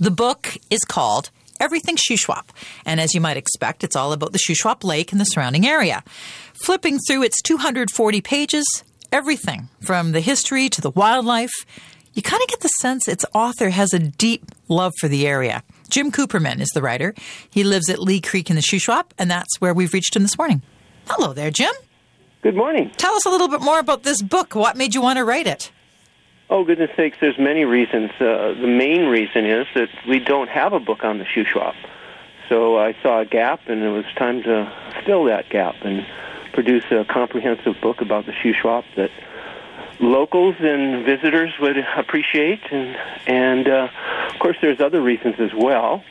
The book is called Everything Shuswap, and as you might expect, it's all about the Shuswap Lake and the surrounding area. Flipping through its 240 pages, everything from the history to the wildlife, you kind of get the sense its author has a deep love for the area. Jim Cooperman is the writer. He lives at Lee Creek in the Shuswap, and that's where we've reached him this morning. Hello there, Jim. Good morning. Tell us a little bit more about this book. What made you want to write it? Oh, goodness sakes, there's many reasons. The main reason is that we don't have a book on the Shuswap. So I saw a gap, and it was time to fill that gap and produce a comprehensive book about the Shuswap that locals and visitors would appreciate. And of course, there's other reasons as well.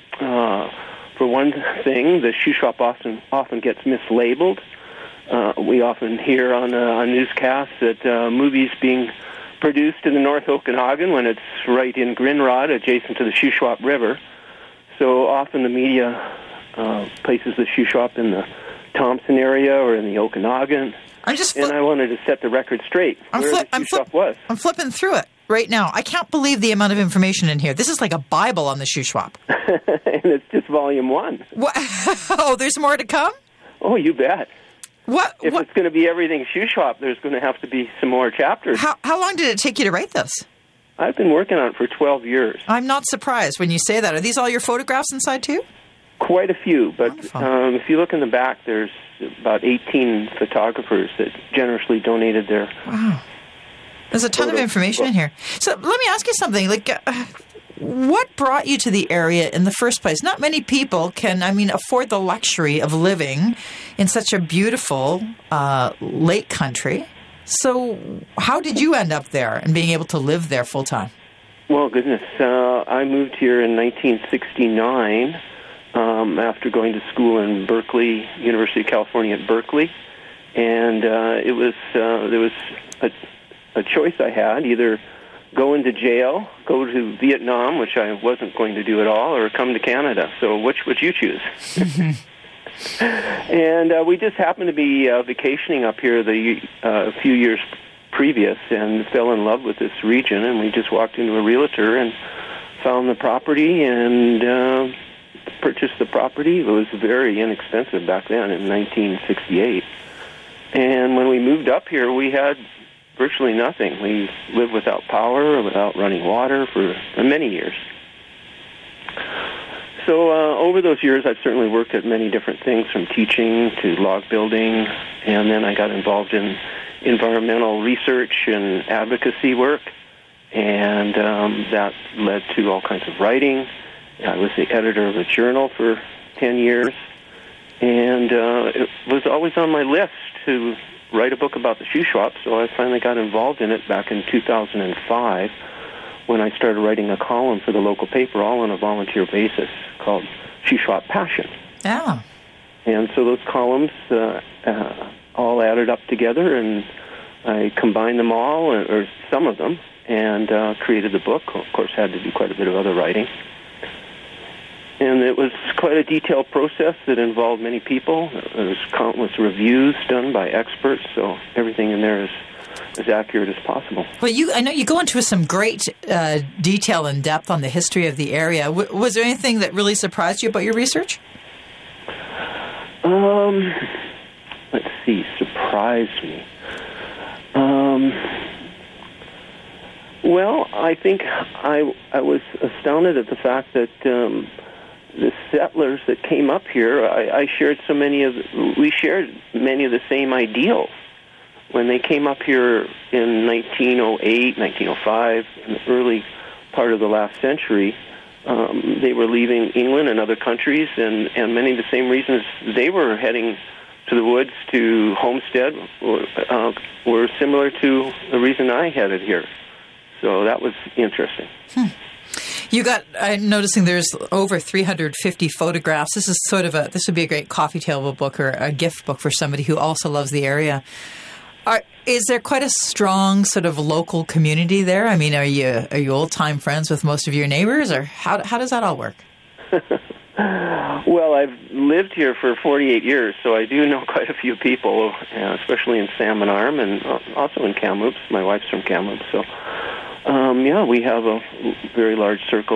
For one thing, the Shuswap often gets mislabeled. We often hear on newscasts that movies being produced in the North Okanagan when it's right in Grinrod, adjacent to the Shuswap River. So often the media places the Shuswap in the Thompson area or in the Okanagan. And I wanted to set the record straight where the Shuswap was. I'm flipping through it right now. I can't believe the amount of information in here. This is like a Bible on the Shuswap. And it's just volume 1. What? Oh, there's more to come? Oh, you bet. If what? it's going to be everything Shuswap, there's going to have to be some more chapters. How long did it take you to write this? I've been working on it for 12 years. I'm not surprised when you say that. Are these all your photographs inside, too? Quite a few, but if you look in the back, there's about 18 photographers that generously donated their... Wow. There's a ton of information in here. So let me ask you something. What brought you to the area in the first place? Not many people can, afford the luxury of living in such a beautiful lake country. So how did you end up there and being able to live there full time? Well, goodness. I moved here in 1969 after going to school in Berkeley, University of California at Berkeley. And there was a choice I had, either go into jail, go to Vietnam, which I wasn't going to do at all, or come to Canada. So which would you choose? And we just happened to be vacationing up here a few years previous and fell in love with this region, and we just walked into a realtor and found the property and purchased the property. It was very inexpensive back then in 1968. And when we moved up here, we had virtually nothing. We lived without power, without running water for many years. So over those years, I've certainly worked at many different things, from teaching to log building, and then I got involved in environmental research and advocacy work, and that led to all kinds of writing. I was the editor of a journal for 10 years, and it was always on my list to write a book about the Shuswap, so I finally got involved in it back in 2005 when I started writing a column for the local paper, all on a volunteer basis, called Shuswap Passion. Yeah. And so those columns all added up together, and I combined them all, or some of them, and created the book. Of course, had to do quite a bit of other writing. And it was quite a detailed process that involved many people. There was countless reviews done by experts, so everything in there is as accurate as possible. Well, I know you go into some great detail and depth on the history of the area. Was there anything that really surprised you about your research? Let's see, surprised me. Well, I think I was astounded at the fact that the settlers that came up here, we shared many of the same ideals. When they came up here in 1908, 1905, in the early part of the last century, they were leaving England and other countries, and many of the same reasons they were heading to the woods to homestead were similar to the reason I headed here. So that was interesting. I'm noticing there's over 350 photographs. This would be a great coffee table book or a gift book for somebody who also loves the area. Is there quite a strong sort of local community there? I mean, are you old-time friends with most of your neighbors, or how does that all work? Well, I've lived here for 48 years, so I do know quite a few people, especially in Salmon Arm and also in Kamloops. My wife's from Kamloops, so we have a very large circle of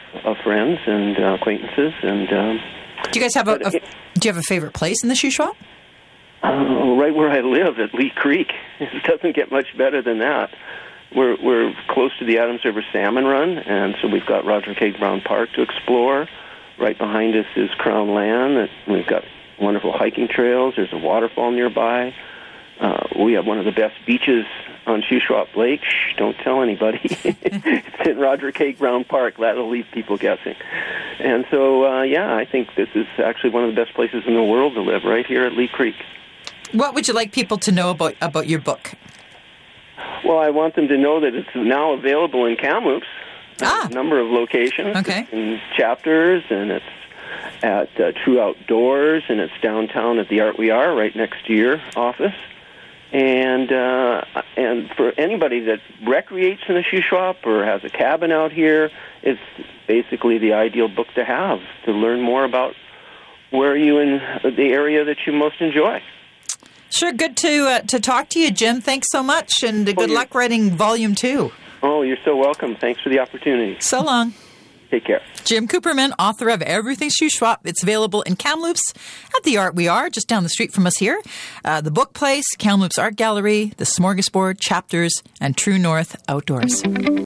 friends and acquaintances. And do you guys have do you have a favorite place in the Shuswap? Right where I live at Lee Creek. It doesn't get much better than that. We're close to the Adams River Salmon Run, and so we've got Roger K. Brown Park to explore. Right behind us is Crown Land. We've got wonderful hiking trails. There's a waterfall nearby. We have one of the best beaches on Shuswap Lake. Shh, don't tell anybody. It's in Roger K. Brown Park. That'll leave people guessing. And so, I think this is actually one of the best places in the world to live, right here at Lee Creek. What would you like people to know about your book? Well, I want them to know that it's now available in Kamloops, a number of locations, in chapters, and it's at True Outdoors, and it's downtown at the Art We Are, right next to your office. And for anybody that recreates in the Shuswap or has a cabin out here, it's basically the ideal book to have to learn more about where you in the area that you most enjoy. Sure, good to talk to you, Jim. Thanks so much, and good luck writing Volume 2. Oh, you're so welcome. Thanks for the opportunity. So long. Take care. Jim Cooperman, author of Everything Shuswap. It's available in Kamloops at the Art We Are, just down the street from us here. The Book Place, Kamloops Art Gallery, the Smorgasbord, Chapters, and True North Outdoors.